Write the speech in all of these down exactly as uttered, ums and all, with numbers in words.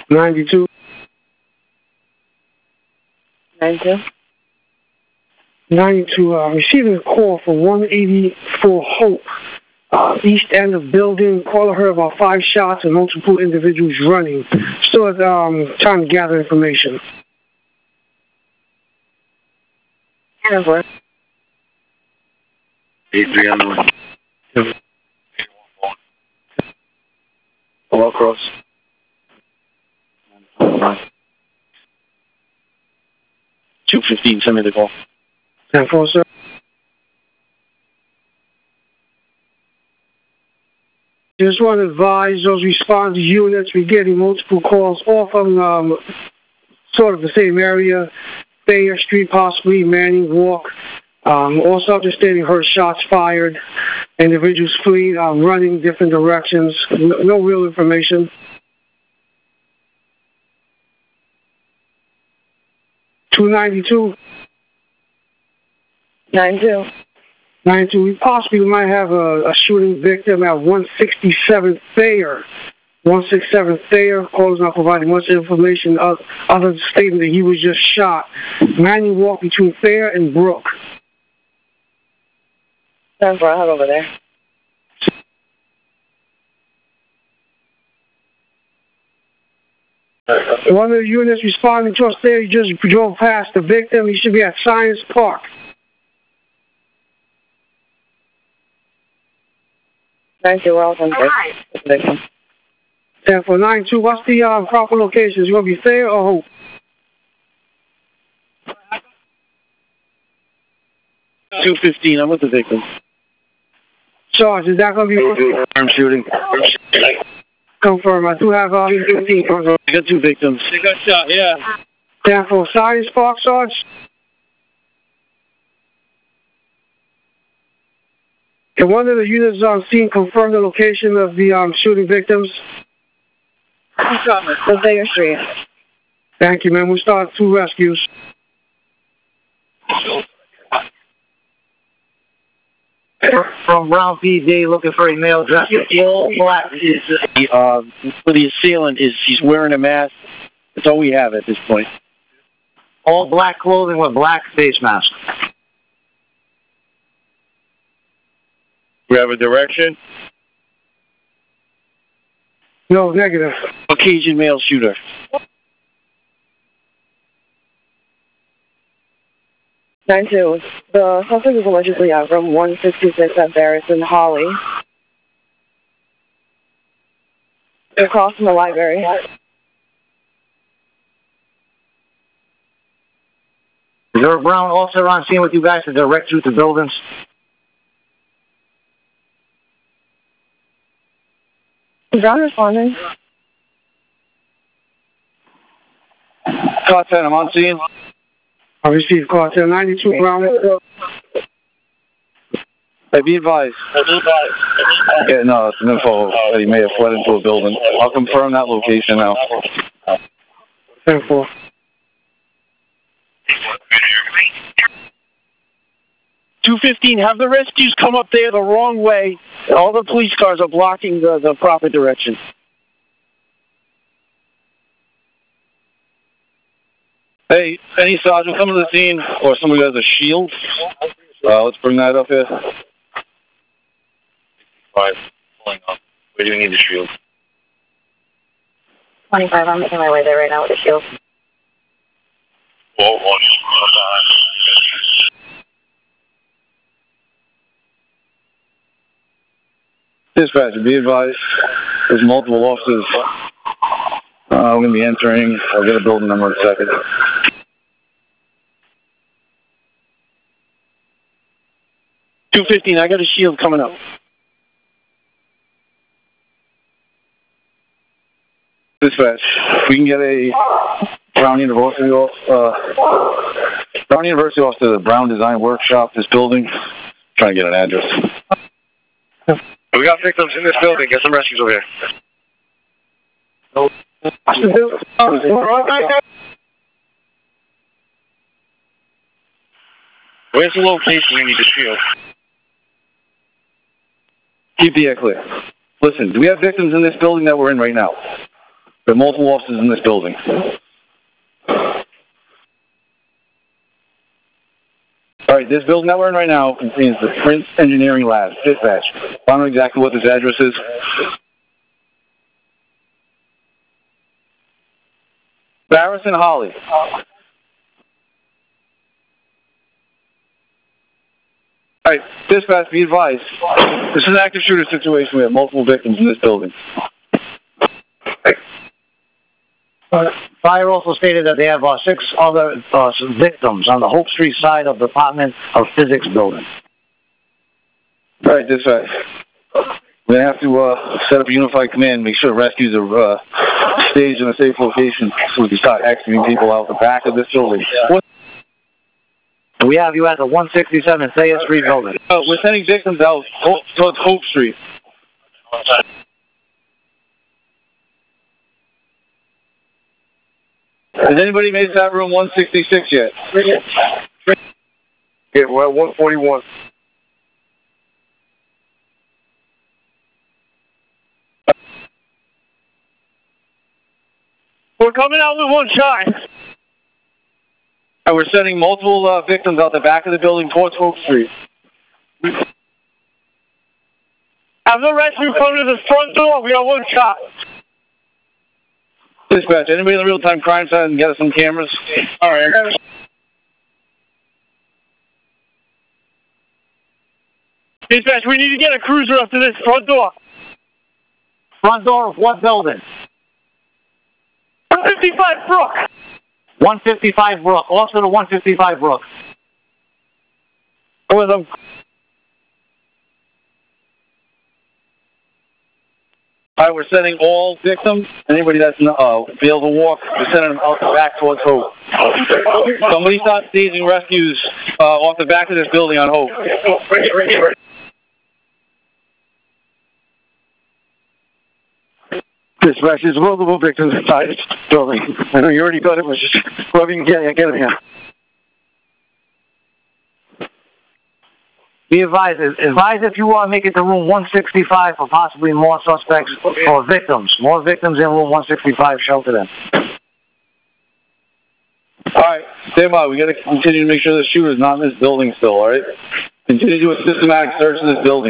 ninety-two. ninety-two. ninety-two, uh, receiving a call for one eighty-four Hope, uh, east end of building. Caller heard about five shots and multiple individuals running. Still at, um, trying to gather information. ten four. eight three on the one. Hello, cross. two fifteen, send me the call. ten four, sir. Just want to advise those response units, we're getting multiple calls all from um, sort of the same area, Thayer Street, possibly Manning Walk. Um, also understanding her shots fired, individuals fleeing, um, running different directions, no, no real information. two ninety-two. ninety-two. ninety-two. We possibly might have a, a shooting victim at one sixty-seven Thayer. one sixty-seven Thayer. Caller's not providing much information other, other than stating that he was just shot. Manning Walk between Thayer and Brook. ten four, I'll head over there. One of the units responding to us there, he just drove past the victim. He should be at Science Park. ninety-two, we're all ten four. Victim. ten four nine two, what's the uh, proper location? Is it going to be Thayer or Hope? two fifteen, I'm with the victim. Sarge, is that going to be... I'm shooting. Confirm. I do have uh, fifteen. I got two victims. They got shot, yeah. ten four, Science Park, Sarge? Can one of the units on scene confirm the location of the um, shooting victims? The Thayer Street. Thank you, man. We'll start two rescues. From Brown P D looking for a male dressed in all black. Uh, for the assailant is she's wearing a mask. That's all we have at this point. All black clothing with black face mask. We have a direction. No, negative. Caucasian male shooter. ninety-two. The suspect is allegedly out from one sixty-six at Barris in Holly. They're across from the library. Is there a brown officer on scene with you guys to direct you to buildings? Is Brown responding? Car ten, I'm on scene. I received call ten ninety-two, Brown. Hey, be advised. Yeah, no, it's an info that he may have fled into a building. I'll confirm that location now. ten four. two fifteen, have the rescues come up there the wrong way. All the police cars are blocking the, the proper direction. Hey, any sergeant come to the scene or somebody who has a shield? Uh, let's bring that up here. Five, pulling up. Where do you need the shield? twenty-five, I'm making my way there right now with the shield. Well, one. Dispatcher, be advised, there's multiple officers. Uh, we're going to be entering. I'll get a building number in a second. two fifteen, I got a shield coming up. Dispatch, we can get a Brown University off, uh, Brown University off to the Brown Design Workshop, this building. Trying to get an address. We got victims in this building. Get some rescues over here. Where's the location we need to shield? Keep the air clear. Listen, do we have victims in this building that we're in right now? There are multiple offices in this building. All right, this building that we're in right now contains the Prince Engineering Lab, dispatch. I don't know exactly what this address is. Barris and Holly. All right, dispatch, be advised. This is an active shooter situation. We have multiple victims in this building. Uh, Fire also stated that they have uh, six other uh, victims on the Hope Street side of the Department of Physics building. All right, dispatch. We're going to have to uh, set up a unified command, make sure rescues are uh, staged in a safe location so we can start exiting people out the back of this building. What? We have you at the one sixty-seven Thayer Street building. Uh, we're sending victims out towards Hope Street. Has anybody made it to that room one sixty-six yet? Yeah, well, one forty-one. We're coming out with one shot. And we're sending multiple uh, victims out the back of the building towards Hope Street. Have the rescue come to the front door. We got one shot. Dispatch, anybody in the real-time crime side and get us some cameras? All right. Dispatch, we need to get a cruiser up to this front door. Front door of what building? one fifty-five Brook. one fifty-five Brook. Also to one fifty-five Brook. Go with them. All right, we're sending all victims, anybody that's uh, be able to walk, we're sending them out the back towards Hope. Somebody start staging rescues uh, off the back of this building on Hope. Dispatch, there's multiple victims inside this building. I know you already got it, but just whoever you can get, get them here. Be advised, advise if you want to make it to room one sixty-five for possibly more suspects or victims. More victims in room one sixty-five, shelter them. All right, stand by. We got to continue to make sure the shooter's not in this building still, all right? Continue to do a systematic search of this building.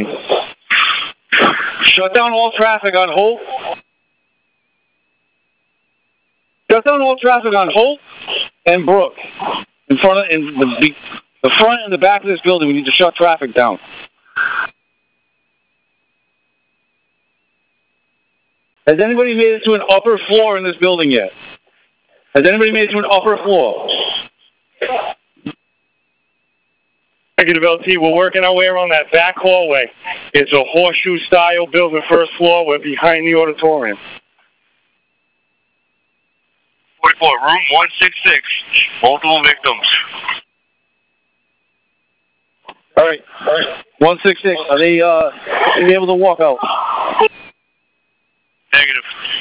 Shut down all traffic on Hope. Shut down all traffic on Hope and Brook. In front of, in the, the front and the back of this building, we need to shut traffic down. Has anybody made it to an upper floor in this building yet? Has anybody made it to an upper floor? Negative L T, we're working our way around that back hallway. It's a horseshoe-style building, first floor. We're behind the auditorium. forty-four, room one sixty-six, multiple victims. All right, all right. one sixty-six, are they, uh, are they able to walk out? Negative.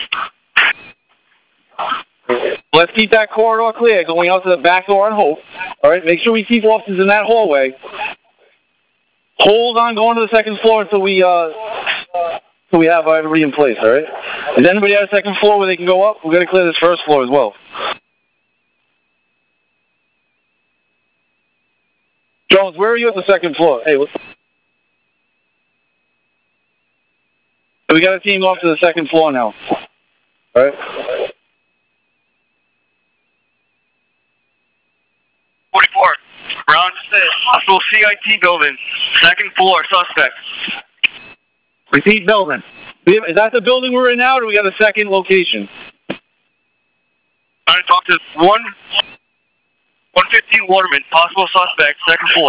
Let's keep that corridor clear, going out to the back door on Hope. All right, make sure we keep officers in that hallway. Hold on going to the second floor until we, uh, until we have everybody in place, all right? Is anybody at the second floor where they can go up? We're going to clear this first floor as well. Jones, where are you at the second floor? Hey, what's... We got a team off to the second floor now. All right? forty-four, Brown Hospital C I T building, second floor, suspect. Repeat building. Is that the building we're in now, or do we got a second location? I'm going to talk to one, one fifteen Waterman, possible suspect, second floor.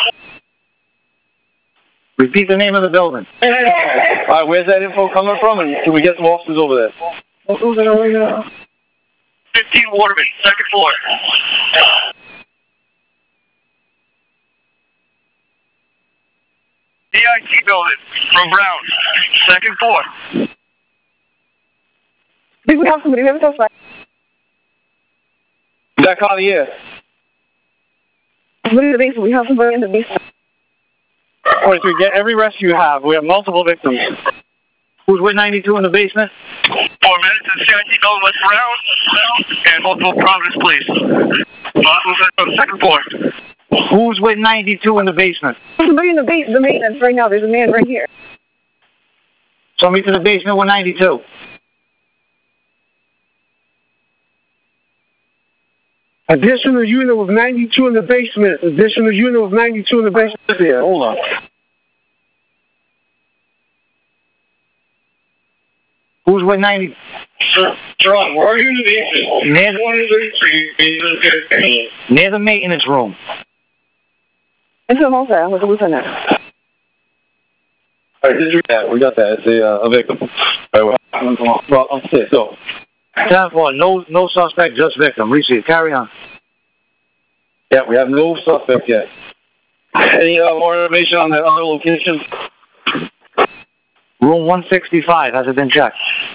Repeat the name of the building. All right, where's that info coming from, and can we get some officers over there? fifteen Waterman, second floor. C I T building from Brown, second floor. Do we have somebody? We have a suspect. Is that Cartier? Somebody in the basement. We have somebody in the basement. twenty-three, get every rescue you have. We have multiple victims. Who's with ninety-two in the basement? Four minutes in C I T building West Brown and multiple Providence, please. Uh, second floor. Who's with ninety-two in the basement? Somebody in the, ba- the maintenance right now. There's a man right here. Somebody to the basement with ninety-two. Additional unit with ninety-two in the basement. Additional unit with ninety-two in the basement. Yeah, hold on. Who's with ninety? John, where are you in the basement? Near the, near the maintenance room. It's a wholesale with a lieutenant. All right, yeah, we got that. It's a, uh, a victim. All right, well, well, okay, so. ten four, no, no suspect, just victim. Receive. Carry on. Yeah, we have no suspect yet. Any uh, more information on that other location? Room one sixty-five, has it been checked?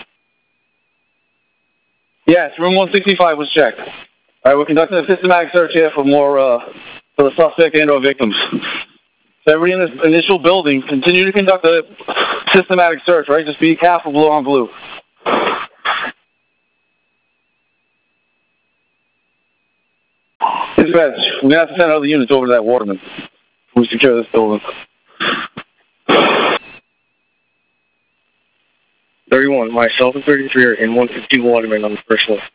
Yes, room one sixty-five was checked. All right, we're conducting a systematic search here for more, uh, for the suspect and or victims. So everybody in this initial building, continue to conduct a systematic search, right? Just be careful, blue on blue. Dispatch, we're going to have to send other units over to that Waterman. We secure this building. thirty-one, myself and thirty-three are in one fifty Waterman on the first floor.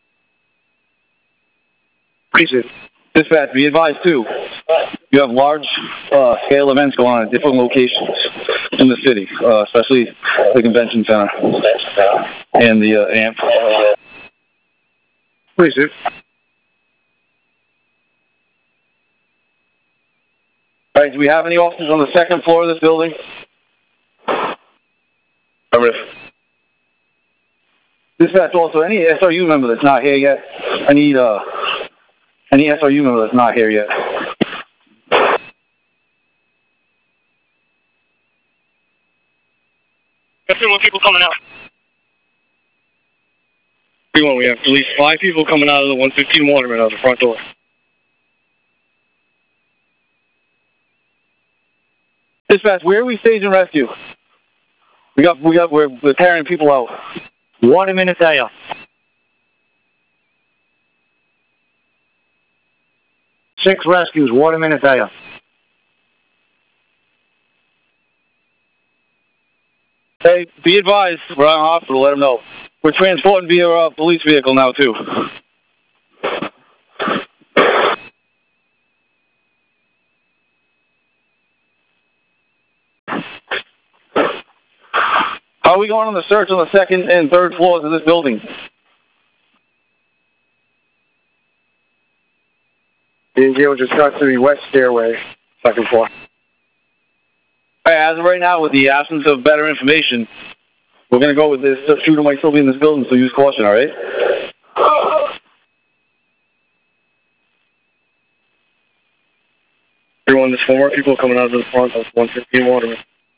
Dispatch, be advised too, you have large uh, scale events going on at different locations in the city, uh, especially the convention center and the uh, amp. Please, sir. All right, do we have any officers on the second floor of this building? Dispatch, also, any S R U member that's not here yet? I need uh, any S R U member that's not here yet. That's more people coming out. We have at least five people coming out of the one fifteen Waterman out the front door. Dispatch, where are we staging rescue? We got, we got, we're, we're carrying people out. Waterman Italia. Six rescues, Waterman Italia. Hey, be advised, we're out in hospital, let them know. We're transporting via a police vehicle now, too. How are we going on the search on the second and third floors of this building? The deal just got to the west stairway, second floor. All right, as of right now, with the absence of better information, we're going to go with this. The shooter might still be in this building, so use caution, all right? Everyone, there's four more people coming out of the front of one fifteen Waterman.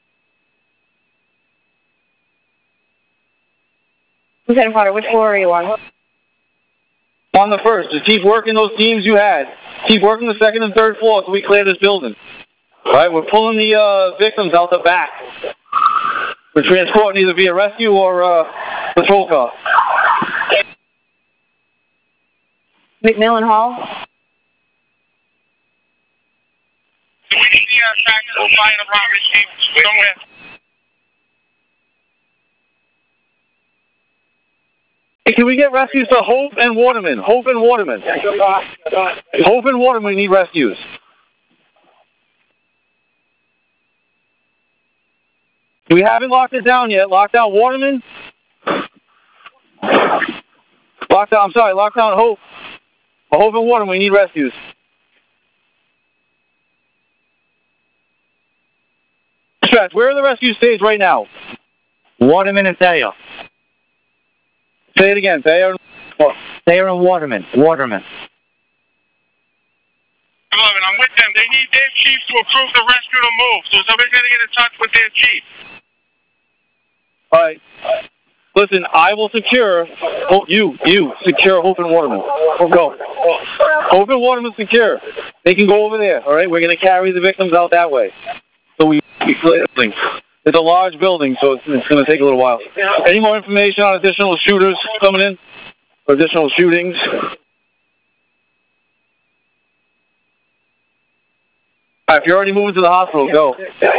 Lieutenant Potter, which floor are you on? On the first, just keep working those teams you had. Keep working the second and third floor so we clear this building. All right, we're pulling the uh, victims out the back. We're transporting either via rescue or uh, patrol car. McMillan Hall? We need the uh, tractors to fly in the Providence team somewhere. Hey, can we get rescues to Hope and Waterman? Hope and Waterman. Hope and Waterman need rescues. We haven't locked it down yet. Lock down Waterman. Lock down, I'm sorry, lock down Hope. Hope and Waterman, we need rescues. Dispatch, where are the rescue stage right now? Waterman and Thayer. Say it again, Thayer. Thayer and Waterman. Waterman. eleven, I'm with them. They need their chief to approve the rescue to move, so somebody's got to get in touch with their chief. All right. Listen, I will secure, oh, you, you, secure Hope and Waterman. We'll go. Hope and Waterman secure. They can go over there, all right? We're going to carry the victims out that way. So we, we clear things. It's a large building, so it's, it's going to take a little while. Any more information on additional shooters coming in? Or additional shootings? All right, if you're already moving to the hospital, go.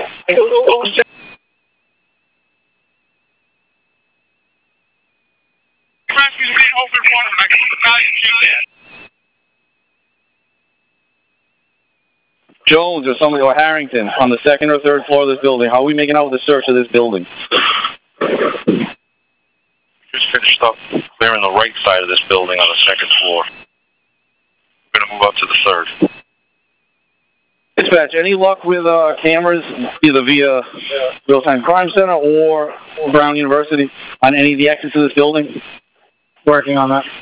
Jones or somebody, or Harrington, on the second or third floor of this building. How are we making out with the search of this building? Just finished up clearing the right side of this building on the second floor. We're going to move up to the third. Dispatch, any luck with uh, cameras, either via Real-Time Crime Center or Brown University, on any of the exits of this building? Working on that.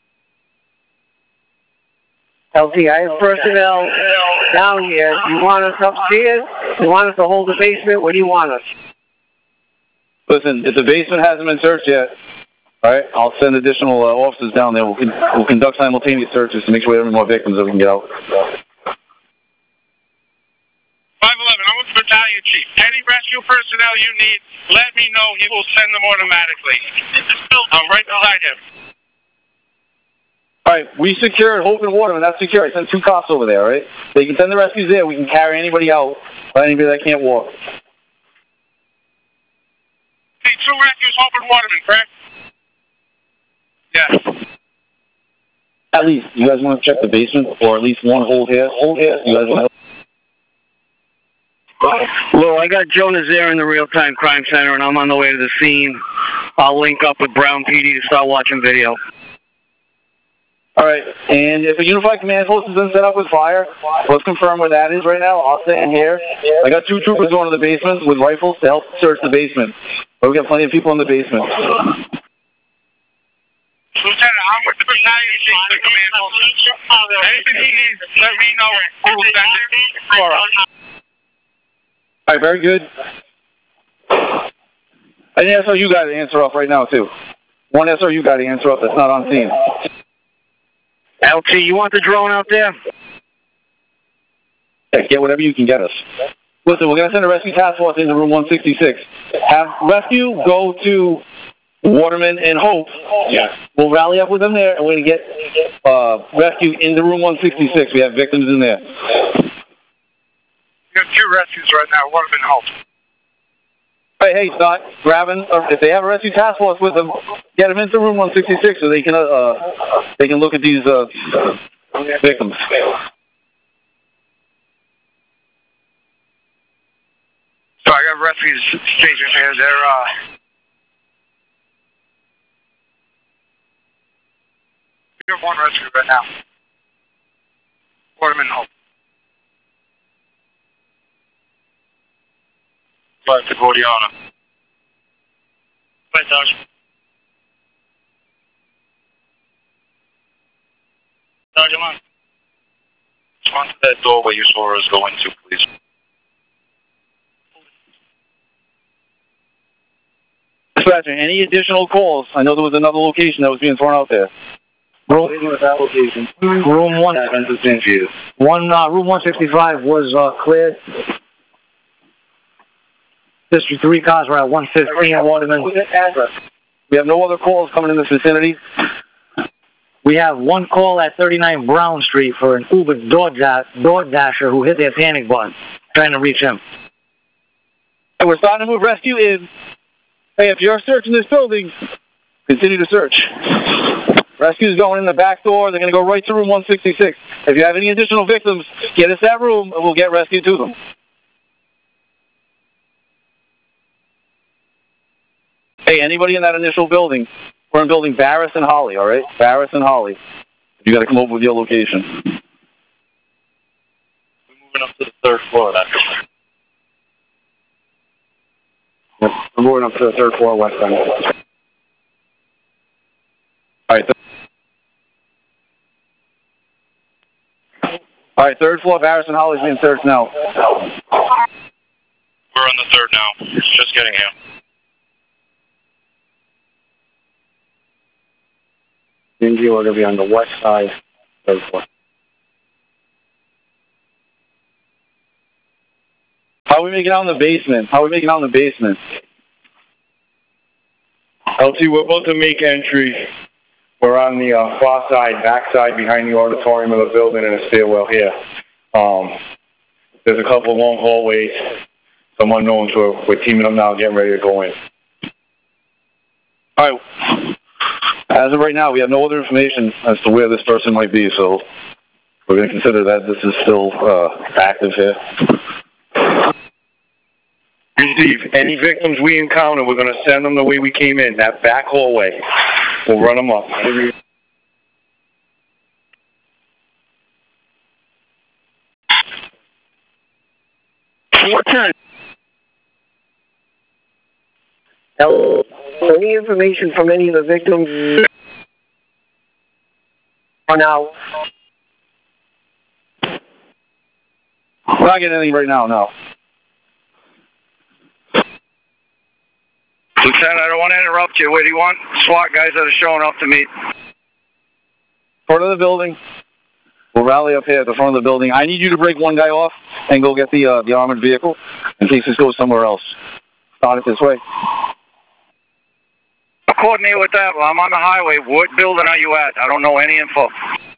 L T, I have personnel down here. You want us upstairs? You want us to hold the basement? What do you want us? Listen, if the basement hasn't been searched yet, all right, I'll send additional uh, officers down there. We'll, con we'll conduct simultaneous searches to make sure we have any more victims that we can get out. five eleven, I'm with the battalion chief. Any rescue personnel you need, let me know. He will send them automatically. I'm right beside him. All right, we secured Hope and Waterman. That's secure. I sent two cops over there, all right? They can send the rescues there. We can carry anybody out, or anybody that can't walk. Hey, two rescues, Hope and Waterman, correct? Yes. At least, you guys want to check the basement, or at least one hold here. Hold here. You guys want to Well, I got Jonas there in the Real-Time Crime Center, and I'm on the way to the scene. I'll link up with Brown P D to start watching video. All right, and if a unified command post has been set up with fire, let's confirm where that is right now. I'll stand here. I got two troopers going to the basement with rifles to help search the basement. But we got plenty of people in the basement. Lieutenant, I'm with the battalion chief of the command post. Anything he needs, let me know. We'll send it. All right. All right, very good. An S R U guy to answer off right now, too. One S R U guy to answer off that's not on scene. L T, you want the drone out there? Yeah, get whatever you can get us. Listen, we're going to send a rescue task force into room one sixty-six. Have rescue go to Waterman and Hope. Yeah. We'll rally up with them there, and we're going to get uh, rescue into room one sixty-six. We have victims in there. We have two rescues right now, Waterman and Hope. Hey, hey, start grabbing. Uh, if they have a rescue task force with them, get them into room one sixty-six so they can uh, they can look at these uh, victims. So I got rescue stations here. They're uh. We have one rescue right now. Waterman and Hope. Flight to Gordiana. Flight Dodge. Dodge, come on. Respond to that doorway you saw us go into, please. Dispatcher, any additional calls? I know there was another location that was being thrown out there. Room, that location. room one, one uh, room one sixty-five was uh, cleared. District three cars were at one fifteen and Waterman. We have no other calls coming in this vicinity. We have one call at thirty-nine Brown Street for an Uber DoorDasher who hit their panic button, trying to reach him. And we're starting to move rescue in. Hey, if you're searching this building, continue to search. Rescue's going in the back door. They're going to go right to room one sixty-six. If you have any additional victims, get us that room and we'll get rescue to them. Hey, anybody in that initial building? We're in building Barris and Holly, all right? Barris and Holly. You got to come over with your location. We're moving up to the third floor of that building. Yep, we're moving up to the third floor west end. All right. Th all right, third floor, Barris and Holly's being searched now. We're on the third now. Just getting here. Dingy, we're going to be on the west side, third floor. How we making out in the basement? How are we making out in the basement? L T, we're about to make entry. We're on the uh, far side, back side, behind the auditorium of the building in a stairwell here. Um, there's a couple of long hallways. Some unknowns. We're, we're teaming up now, getting ready to go in. All right. As of right now, we have no other information as to where this person might be, so we're going to consider that this is still uh, active here. Steve, any victims we encounter, we're going to send them the way we came in, that back hallway. We'll run them up. Any information from any of the victims are now? We're not getting anything right now, no. Lieutenant, I don't want to interrupt you. Where do you want SWAT guys that are showing up to meet? Front of the building. We'll rally up here at the front of the building. I need you to break one guy off and go get the uh, the armored vehicle in case this goes somewhere else. Start it this way. I'll coordinate with that. Well, I'm on the highway. What building are you at? I don't know any info.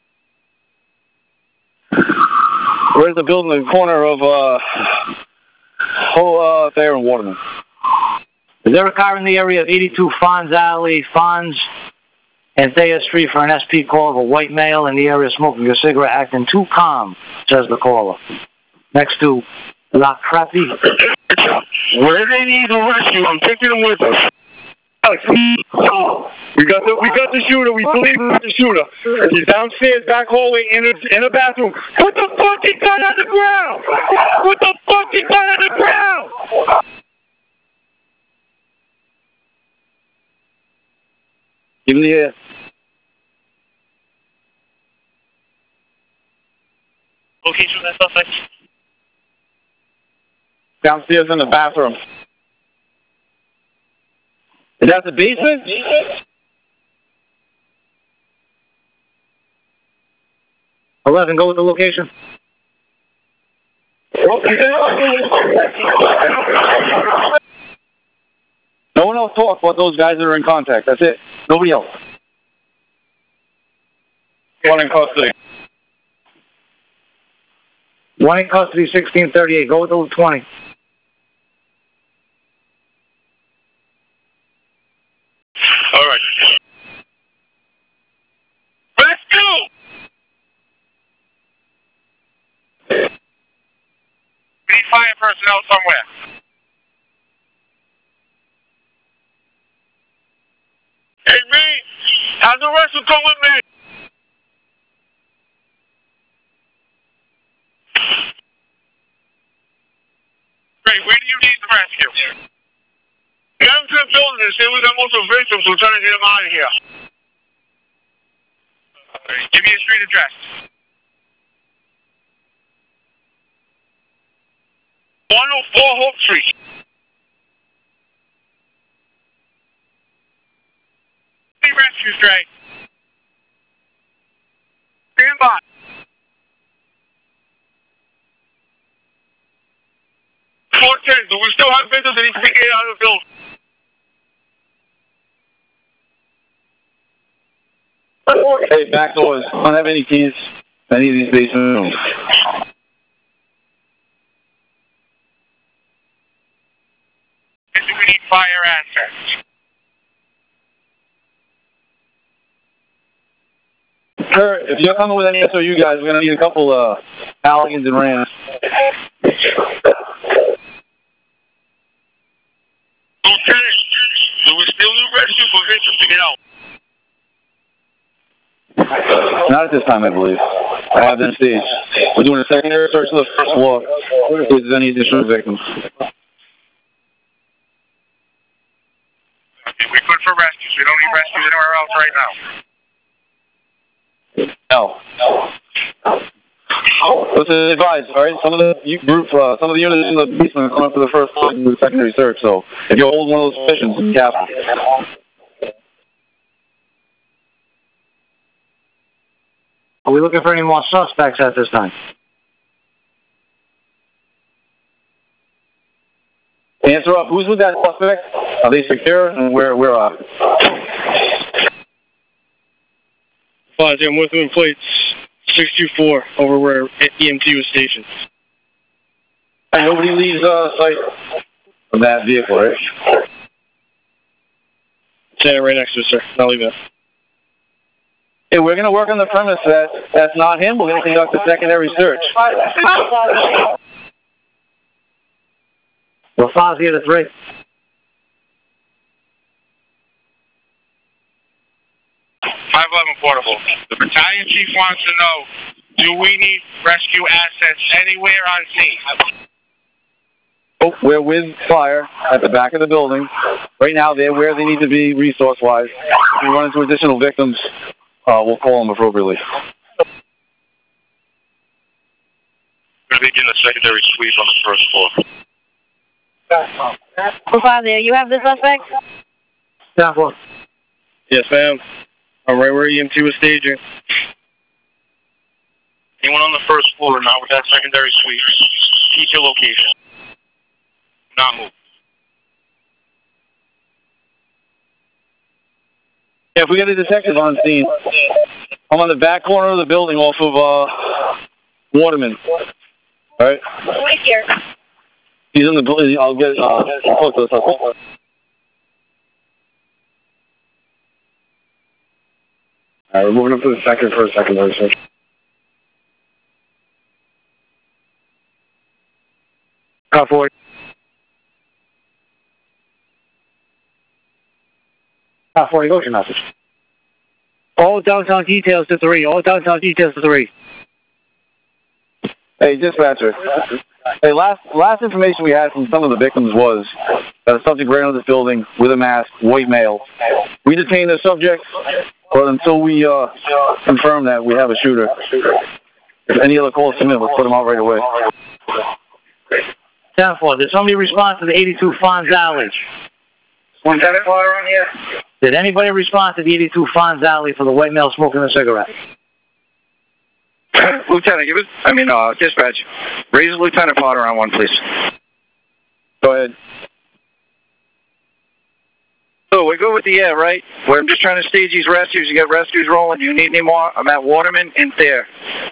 Where's the building in the corner of uh, oh, uh, there in Waterman? Is there a car in the area of eighty-two Fonz Alley, Fonz, and Thayer Street for an S P call of a white male in the area smoking a cigarette, acting too calm, says the caller. Next to La Crappy. Where they need a rescue, I'm taking them with us. We got the we got the shooter. We believe we got the shooter. He's downstairs, back hallway, in a in a bathroom. Put the fucking gun on the ground. Put the fucking gun on the ground. Give him the air. Location of that suspect. Downstairs in the bathroom. Is that the basement? eleven, go with the location. No one else talk but those guys that are in contact. That's it. Nobody else. One in custody. One in custody, sixteen thirty-eight. Go with the twenty. All right. Let's go! We need fire personnel somewhere. Hey, me! Have the rest of come with me! Great, where do you need the rescue? Get them to the building and say we got multiple victims, we're trying to get them out of here. Right, give me a street address. one oh four Hope Street. Rescue straight. Stand by. four ten, do we still have victims that need to be getting out of the building? Hey, back doors. I don't have any keys. Any of these basement rooms. And do we need fire access? Sir, if you're coming with any S O U guys, we're going to need a couple uh, Halligans and Rams. Lieutenant, do we still need rescue for victims to get out? Not at this time, I believe. I have been staged. We're doing a secondary search of the first floor. If there's any additional victims. Okay, we're good for rescues. We don't need rescues anywhere else right now. No. Listen, advise, all right? Some of the you group, uh, some of the units in the basement are coming up to the first floor and do the secondary search. So if you hold one of those positions, be careful. Are we looking for any more suspects at this time? Answer up. Who's with that suspect? Are they secure? And where, where are they? Five, I'm with them in plates six two four over where E M T was stationed. And nobody leaves uh, site from that vehicle, right? Standing right next to us, sir. Not leaving. Hey, we're going to work on the premise that that's not him. We're going to conduct a secondary search. Well, five here to three. five eleven Portable. The battalion chief wants to know, do we need rescue assets anywhere on scene? Oh, we're with fire at the back of the building. Right now, they're where they need to be resource-wise. If we run into additional victims, uh, we'll call them appropriately. We're going to begin a secondary sweep on the first floor. Oh, Father, you have the suspect? Down floor. Yes, ma'am. I'm right where E M T was staging. Anyone on the first floor not with that secondary sweep, keep your location. Not move. Yeah, if we get a detective on scene, I'm on the back corner of the building off of uh, Waterman. All right? Right here. He's in the building. I'll get uh, talk to the suspect. All right, we're moving up to the second for a secondary search. Cop forty. Cop forty, what's your message? All downtown details to three. All downtown details to three. Hey, dispatcher. Hey, last last information we had from some of the victims was that a subject ran into this building with a mask, white male. We detained the subject, but until we uh, confirm that we have a shooter, if any other calls come in, we'll put them out right away. Down floor. Did somebody respond to the eighty-two Fonz Alley? One tenant water on here. Did anybody respond to the eighty-two Fonz Alley for the white male smoking a cigarette? Lieutenant, give us, I mean, uh, dispatch. Raise Lieutenant Potter on one, please. Go ahead. So we're good with the air, right? We're just trying to stage these rescues. You got rescues rolling. You need any more? I'm at Waterman and there.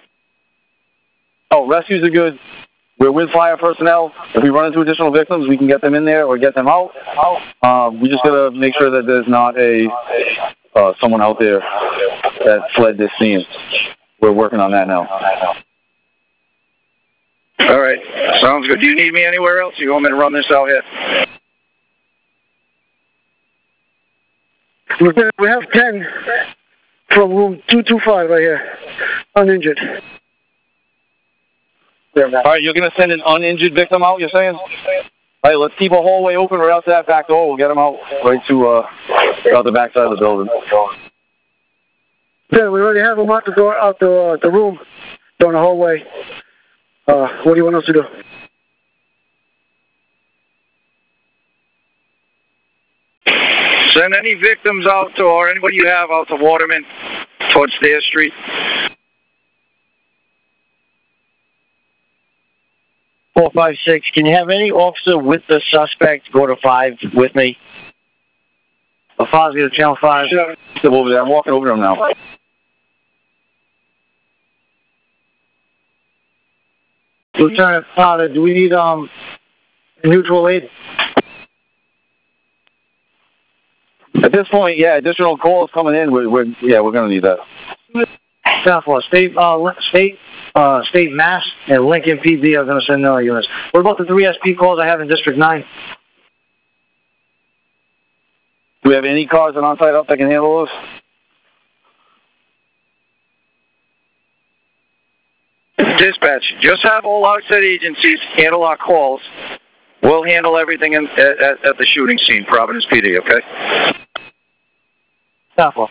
Oh, rescues are good. We're with fire personnel. If we run into additional victims, we can get them in there or get them out. Uh, we just gotta make sure that there's not a uh, someone out there that fled this scene. We're working on that now. All right. Sounds good. Do you need me anywhere else? You want me to run this out here? We have ten from room two two five right here, uninjured. All right, you're going to send an uninjured victim out, you're saying? All right, let's keep a hallway open right out to that back door. We'll get them out right to uh, out the back side of the building. Yeah, we already have them out the door, out the uh, the room, down the hallway. Uh, what do you want us to do? Send any victims out to, or anybody you have out to Waterman towards Thayer Street. Four, five, six. Can you have any officer with the suspect go to five with me? A five, go to channel five. Still over there. I'm walking over them now. Lieutenant Potter, do we need um mutual aid? At this point, yeah, additional calls coming in. We're, we're yeah, we're going to need that. Southwest State, uh, State, uh, State Mass, and Lincoln P D are going to send their units. What about the three S P calls I have in District nine? Do we have any cars that on site up that can handle those? Dispatch, just have all outside agencies handle our calls. We'll handle everything in, at, at, at the shooting scene, Providence P D, okay? Southwest.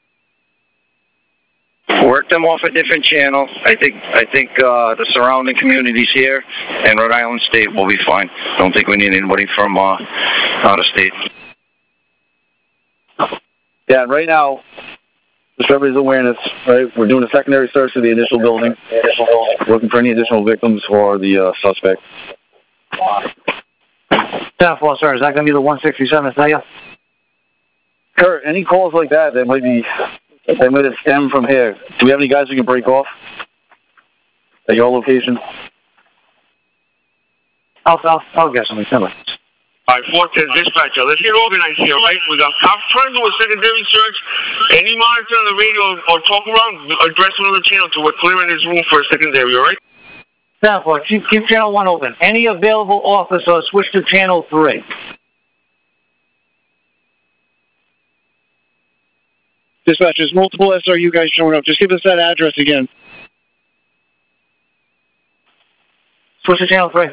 Work them off a different channel. I think I think uh, the surrounding communities here and Rhode Island State will be fine. Don't think we need anybody from uh, out of state. Yeah, right now, just for everybody's awareness, right, we're doing a secondary search of the initial building, looking for any additional victims or the uh, suspect. ten four, sir. Is that going to be the one sixty-seven Thayer? Kurt, any calls like that that might be, that might stem from here? Do we have any guys we can break off at your location? I'll, I'll, I'll get something. Tell me. All right, four ten dispatcher. Let's get organized here, right? We got cops trying to do a secondary search. Any monitor on the radio or talk around, address another channel to we're clearing this room for a secondary, all right? ten four, keep, keep channel one open. Any available officer, switch to channel three. Dispatch, there's multiple S R U guys showing up. Just give us that address again. Switch to channel three.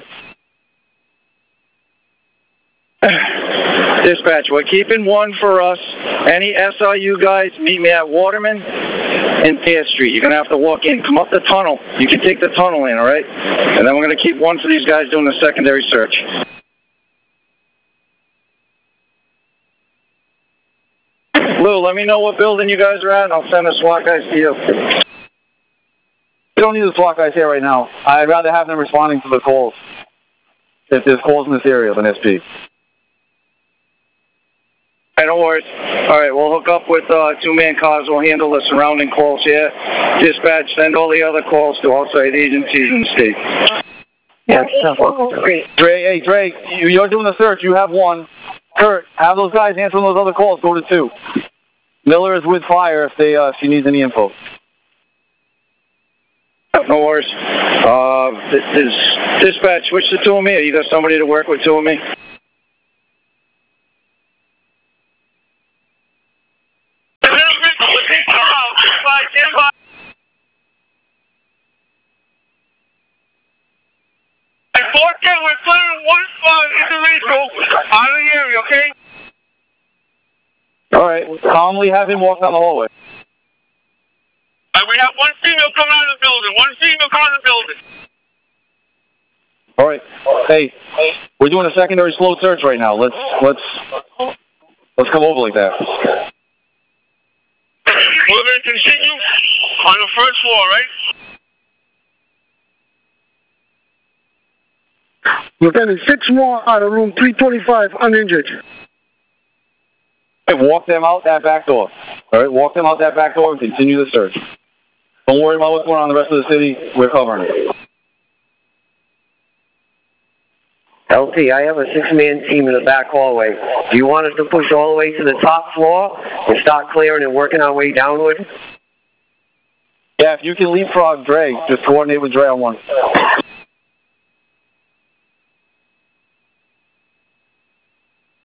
Dispatch, we're keeping one for us. Any S R U guys, meet me at Waterman and Pear Street. You're going to have to walk in, come up the tunnel. You can take the tunnel in, all right? And then we're going to keep one for these guys doing the secondary search. Lou, let me know what building you guys are at, and I'll send the SWAT guys to you. We don't need the SWAT guys here right now. I'd rather have them responding to the calls, if there's calls in this area, than S P. Hey, no worries. All right, we'll hook up with uh, two-man cars. We'll handle the surrounding calls here. Dispatch, send all the other calls to outside agencies in the state. Yeah, great. Dre, hey, Dre, you're doing the search. You have one. Kurt, have those guys answering those other calls. Go to two. Miller is with fire if they uh, if she needs any info. No worries. Uh, this, dispatch, switch to two of me. You got somebody to work with two of me? We're clearing one spot individual out of the area, okay? All right, calmly have him walk down the hallway. And we have one female coming out of the building. One female coming out of the building. All right. Hey, we're doing a secondary slow search right now. Let's let's let's come over like that. We're going to continue on the first floor, right? Lieutenant, six more out of room three twenty-five, uninjured. Hey, walk them out that back door. All right, walk them out that back door and continue the search. Don't worry about what's going on in the rest of the city. We're covering it. L T, I have a six-man team in the back hallway. Do you want us to push all the way to the top floor and start clearing and working our way downward? Yeah, if you can leapfrog Dre, just coordinate with Dre on one.